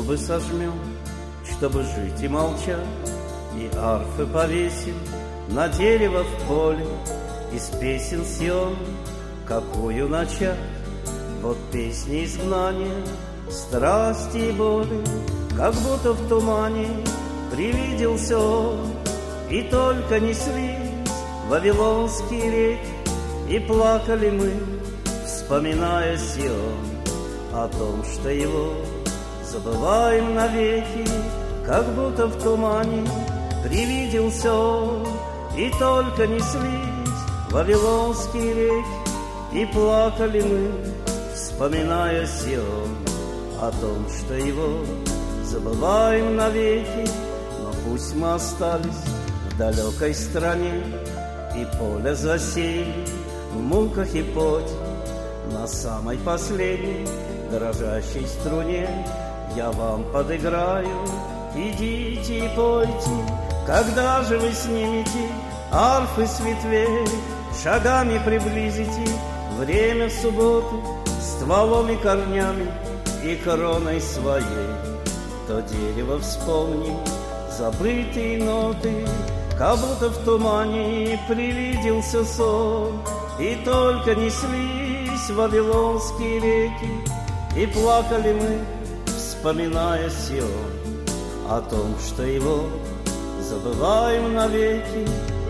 зубы сожмем, чтобы жить и молчать, и арфы повесим на дерево в поле, из песен Сион какую начать. Вот песни изгнания, страсти и боли, как будто в тумане привиделся он, и только неслись вавилонские реки, и плакали мы, вспоминая Сион, о том, что его забываем навеки, как будто в тумане привиделся он, и только неслись вавилонские реки, и плакали мы, вспоминая Сион, о том, что его забываем навеки. Но пусть мы остались в далекой стране, и поле засеяли в муках и поте. На самой последней дрожащей струне я вам подыграю, идите и пойте. Когда же вы снимете арфы с ветвей, шагами приблизите время субботы, стволом и корнями и кроной своей, то дерево вспомним забытые ноты, как будто в тумане привиделся сон, и только неслись вавилонские реки, и плакали мы, вспоминая Сион, о том, что его забываем навеки.